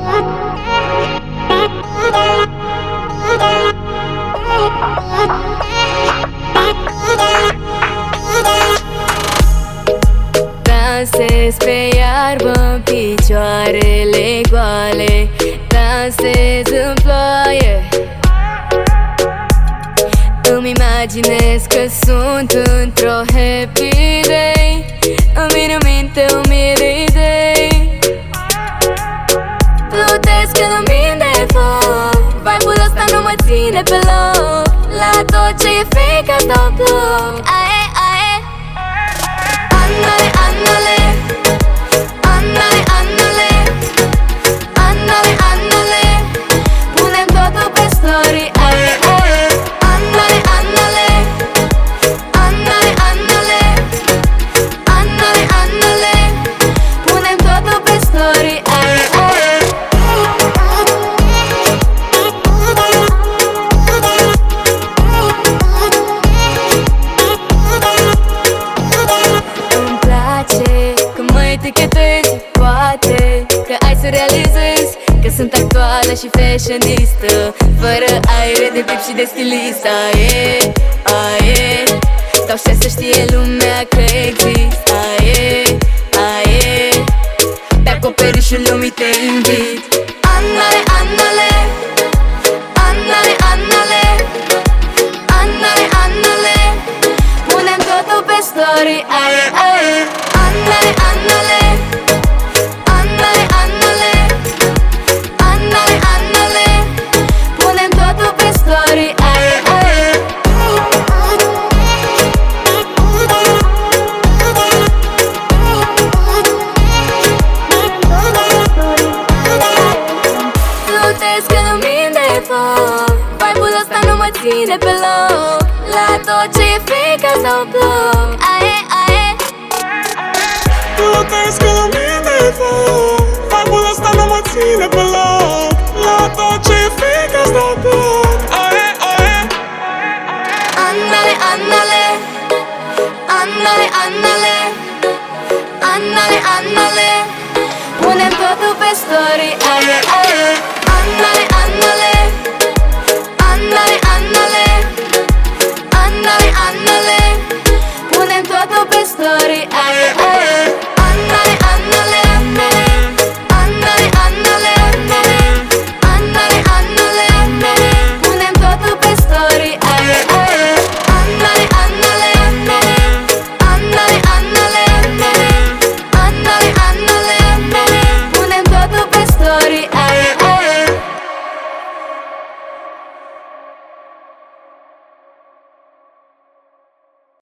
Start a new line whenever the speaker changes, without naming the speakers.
Dansez pe iarbă în picioarele goale, dansez în ploaie. Îmi imaginez că sunt într-o happy day, îmi vin în minte 1000 de idei. Plutesc în lumini de foc, vibe-ul ăsta nu mă ține pe loc. La tot ce e fake îți dau bloc. Ae, ae. Andale, andale, andale, andale, andale, andale, punem totul pe story. Ae, ae. Andale, andale, andale, andale, andale, andale, punem totul pe story. Ae, ae. Îmi place că mă etichetezi, poate că ai să realizezi că sunt actuală și fashionistă, fără aere de tip și de stilistă. Aie, aie, dau share să știe lumea că exist. Aie, aie, pe acoperișul lumii te invit. Andale, andale, andale, andale, andale, andale, punem totul pe story. Aie, aie. Andale, andale, andale, andale, andale, andale, punem totul pe story. Aie, aie. Plutesc în lumini de foc, vibe-ul ăsta nu mă ține pe loc. La tot ce e fake îți dau bloc. Aie, aie.
Plutesc în lumini de foc, vibe-ul ăsta nu mă ține pe loc. La tot ce e fake îți dau bloc. Aie, aie.
Andale, andale, andale, andale, andale, andale, punem totul pe story. Aie, aie. Andale, andale, andale, andale, andale, andale, punem totul pe story. Aie, aie. Andale, andale, andale, andale, andale, andale, punem totul pe story. Aie, aie. Andale, andale, andale, andale, andale, andale, punem totul pe story.